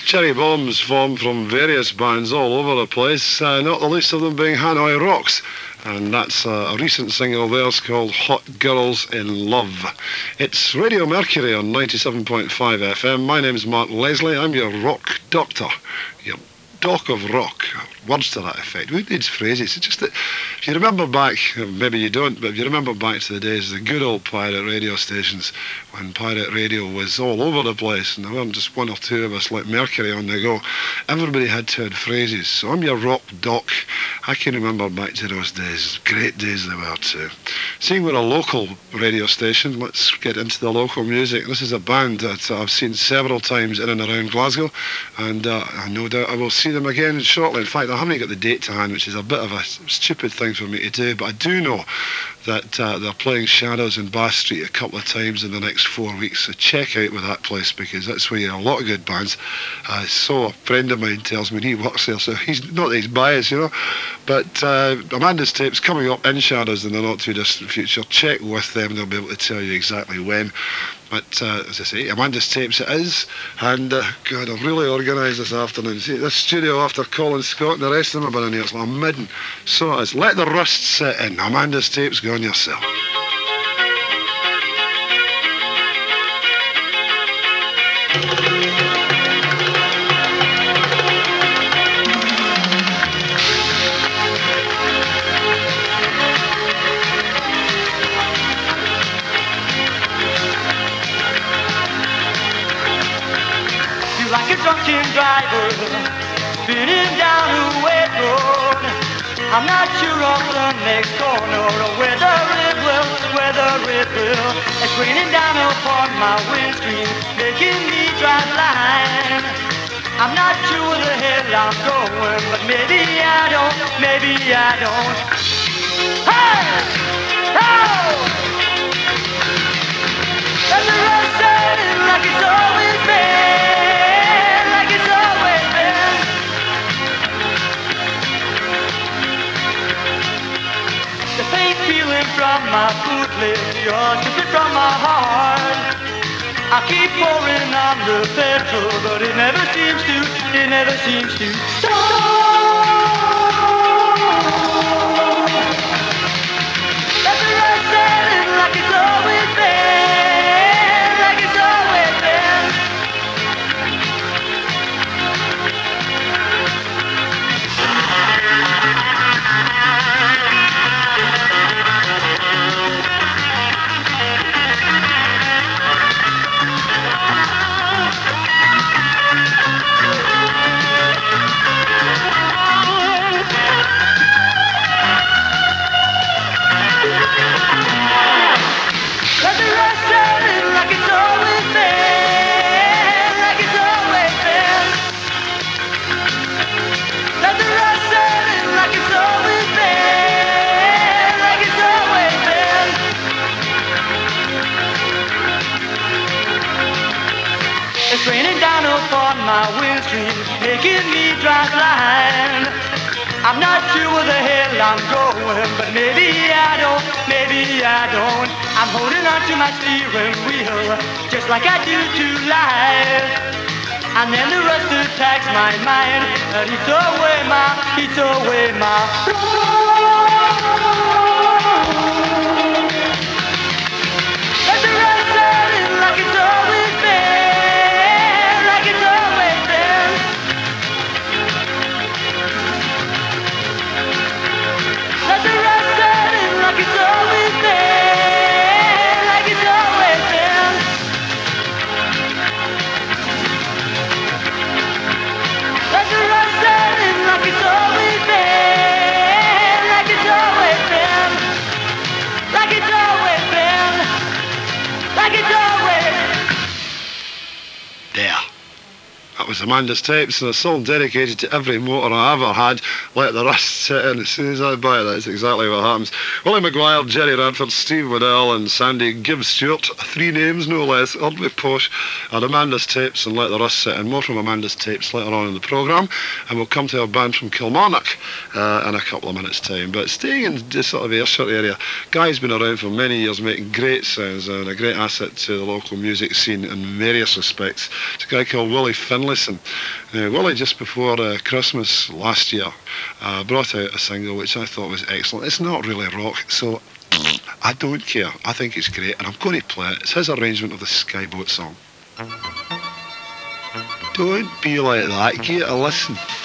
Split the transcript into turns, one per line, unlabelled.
Cherry Bombs formed from various bands all over the place, not the least of them being Hanoi Rocks. And that's a recent single of theirs called Hot Girls in Love. It's Radio Mercury on 97.5 FM. My name's Martin Leslie. I'm your rock doctor. Your doc of rock. Words to that effect. Who needs phrases? It's just that if you remember back, maybe you don't, but if you remember back to the days of the good old pirate radio stations, when pirate radio was all over the place and there weren't just one or two of us like Mercury on the go, everybody had to have phrases. So I'm your rock doc. I can remember back to those days. Great days they were too. Seeing we're a local radio station, let's get into the local music. This is a band that I've seen several times in and around Glasgow, and I no doubt I will see them again shortly. In fact, I haven't got the date to hand, which is a bit of a stupid thing for me to do, but I do know that they're playing Shadows in Bath Street a couple of times in the next 4 weeks, so check out with that place, because that's where you have a lot of good bands. So a friend of mine tells me he works there, so he's not that he's biased, you know, but Amanda's Tapes coming up in Shadows in the not too distant future. Check with them, they'll be able to tell you exactly when. But as I say, Amanda's Tapes it is, and God, I've really organised this afternoon. See, this studio after Colin Scott and the rest of them have been in here, it's like I'm midden. So it is. Let the rust set in. Amanda's Tapes, go on yourself.
Drunken driver, spinning down a wet road. I'm not sure of the next corner or whether it will. It's raining down upon my windscreen, making me drive blind. I'm not sure where the hell I'm going, but maybe I don't. Hey! Oh! And the road setting like it's always been. From my bootleg, you're dripping from my heart. I keep pouring on the petrol, but it never seems to stop. Let the road setting like it's always been, like it's always been. Raining down upon my windscreen, making me drive blind. I'm not sure where the hell I'm going, but maybe I don't. I'm holding on to my steering wheel, just like I do to life. And then the rust attacks my mind, and eats away my Let the rust set in like it's always been. Like it's always been, like it's always been. Like the road setting, like it's always been, like it's always been. Like it's always been, like it's always.
There. That was Amanda's Tapes, and a song dedicated to every motor I ever had. Let the rust set in. As soon as I buy it, that's exactly what happens. Willie Maguire, Jerry Radford, Steve Waddell and Sandy Gibb Stewart. 3 names, no less. Oddly posh. And Amanda's Tapes and Let the Rust Set In. More from Amanda's Tapes later on in the programme. And we'll come to our band from Kilmarnock in a couple of minutes' time. But staying in this sort of Ayrshire area, Guy's been around for many years making great sounds and a great asset to the local music scene in various respects. It's a guy called Willie Finlay. listen. Willie, just before Christmas last year, brought out a single which I thought was excellent. It's not really rock, so I don't care. I think it's great, and I'm going to play it. It's his arrangement of the Skyboat song. Don't be like that. Give it a listen.